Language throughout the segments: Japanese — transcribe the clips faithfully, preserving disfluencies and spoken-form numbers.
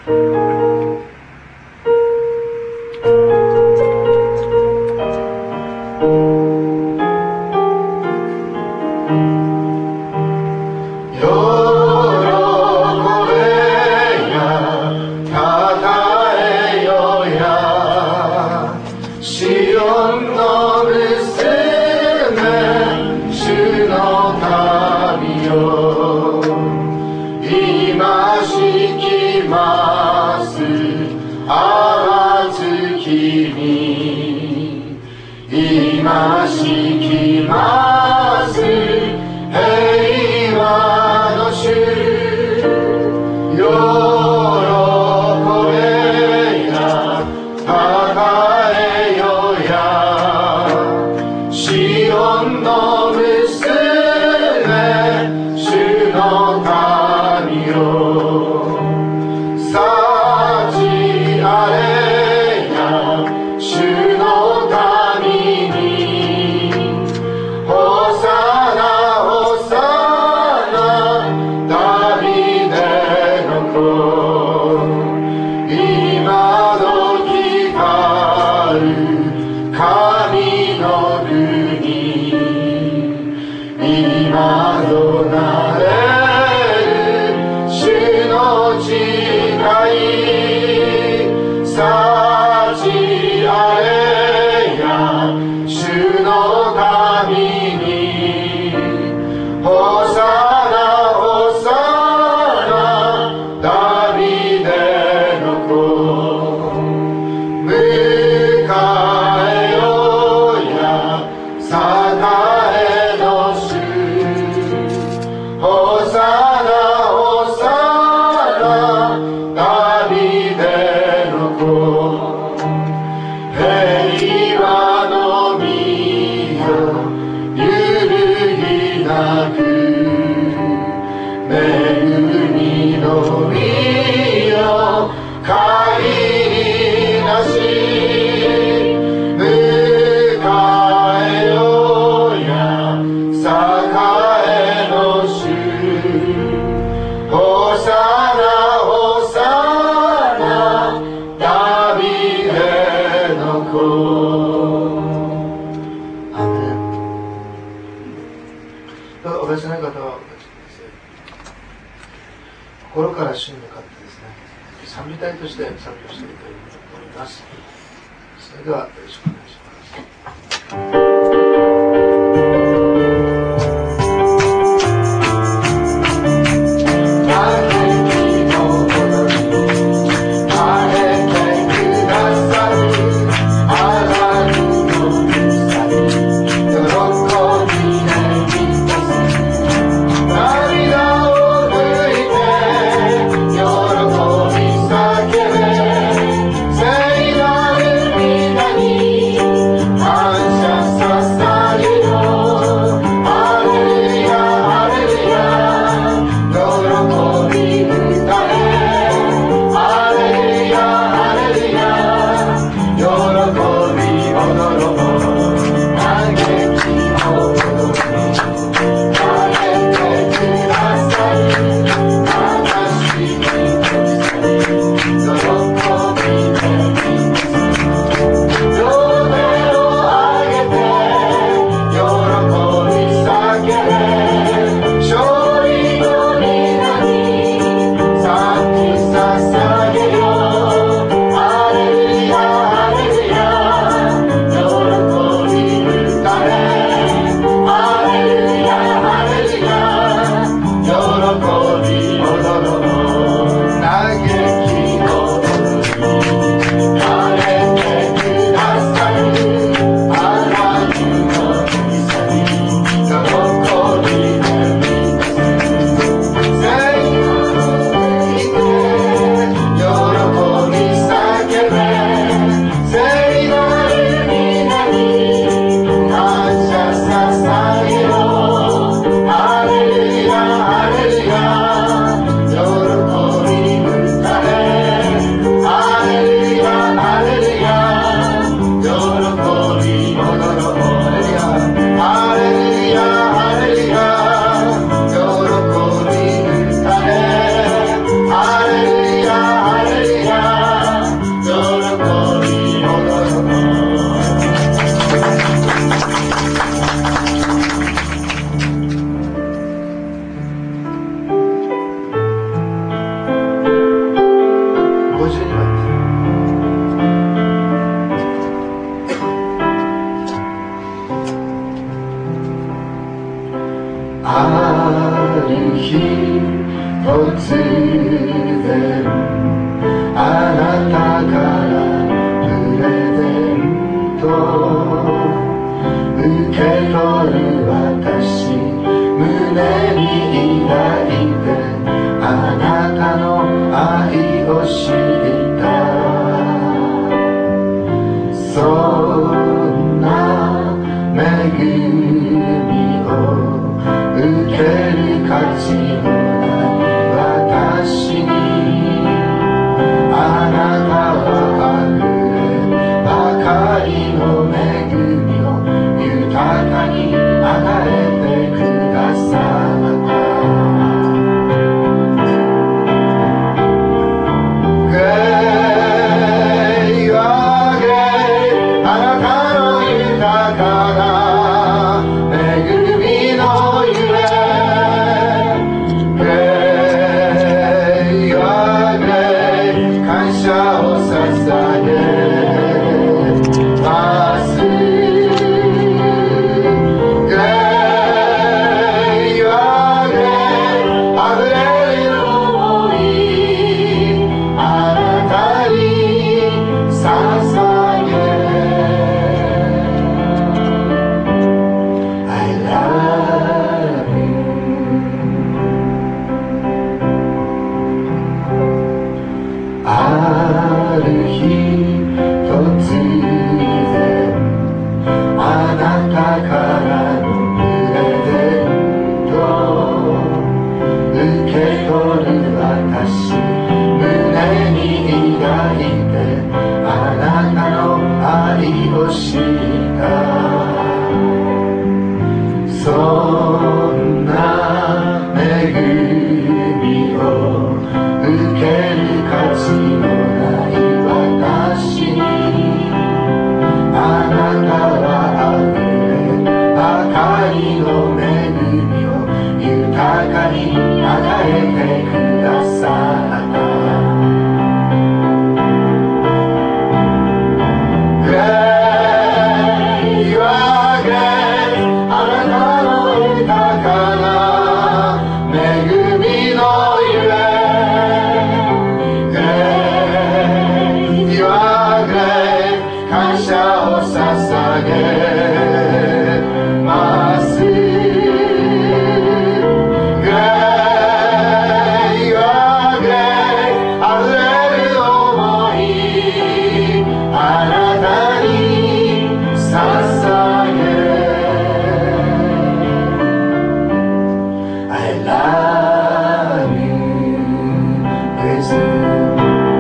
聖なる御名に感謝ごじゅうにばんです。ある日突然あなたからプレゼント受け取る私、胸に抱いてあなたの愛を知った。そんな恵みを受ける価値のない私に、あなたはあふればかりの恵みを豊かに与えてくださった。Great you are great、 あなたの豊かな恵みのゆえ。Great you are great、 感謝を捧げます。Great you are great、 あふれる想いあなたに捧げ。I love you。 ある日突然あなたからのプレゼント受け取る私、胸に抱いてあなたの愛を知った。そんな恵みを受ける価値のない私に、あなたはあふればかりの恵みを豊かに与えてくださった。Great you are great、 あなたの豊かな恵みのゆえ。Great you are great、 感謝を捧げます。Great you are great、 あふれる想いあなたに捧げ。I love you with you。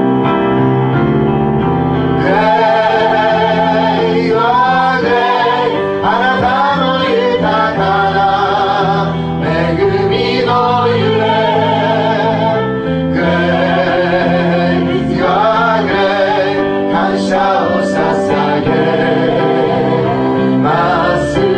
Great you are great、 あなたの豊かな恵みのゆえ。Great you are great、 感謝を捧げます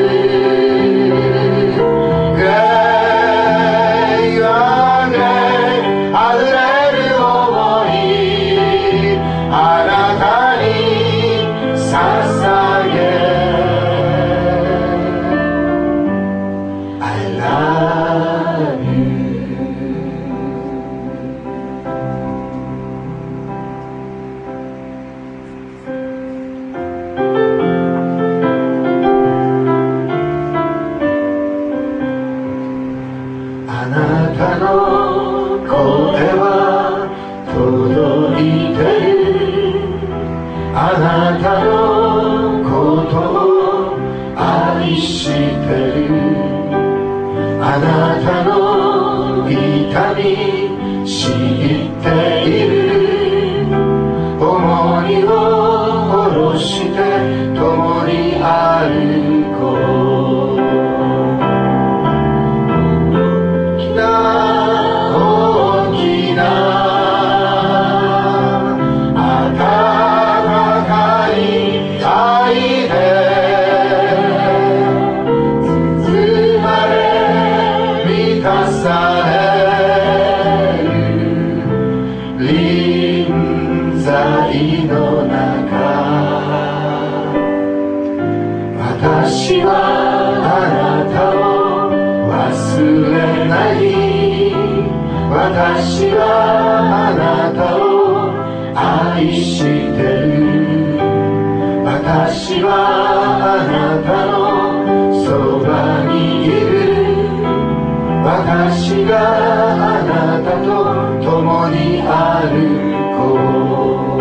。Great you are great、 あふれる想いあなたに捧げ。I love you。 あなたの声は届いてる。あなたのことを愛してる。あなたの痛み知っている。重荷を下ろして共に歩こう。大きな温かい愛で包まれ満たされる臨在の中、私はあなたを忘れない。私はあなたを愛してる。私はあなたのそばにいる。私があなたと共に歩こう。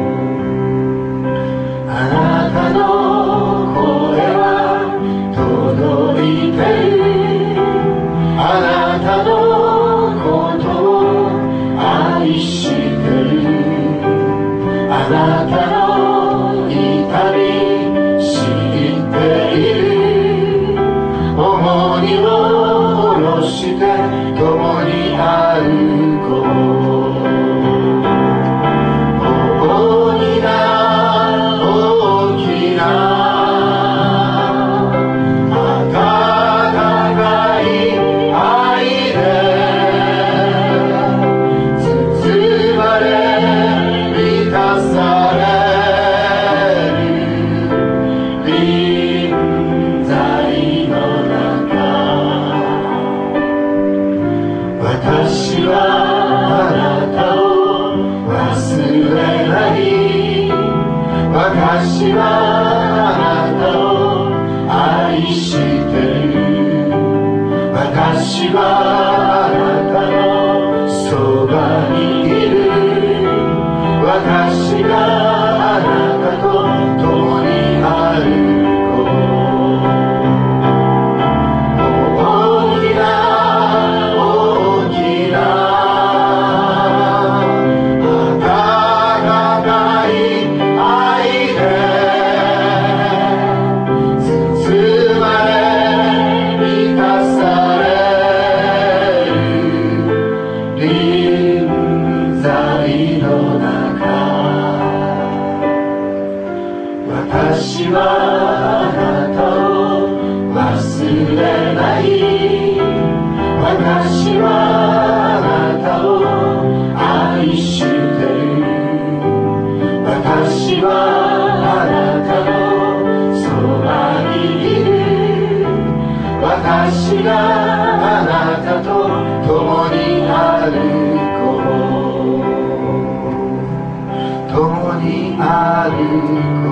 あなたの声は届いてる。あなたのことを愛してる。あなたの痛み知っている。重荷を下ろして共に歩こう。大きな大きな温かい愛で包まれ満たされる臨在の中、私はあなたを忘れない。私はあなたを愛してる。私はあなたのそばにいる。私があなたと共に歩こう。大きな大きな温かい愛で包まれ満たされる臨在の中、私はあなたを忘れない。私はあなたを愛してる。私はあなたのそばにいる。私があなたと共に歩こう。共に歩こう。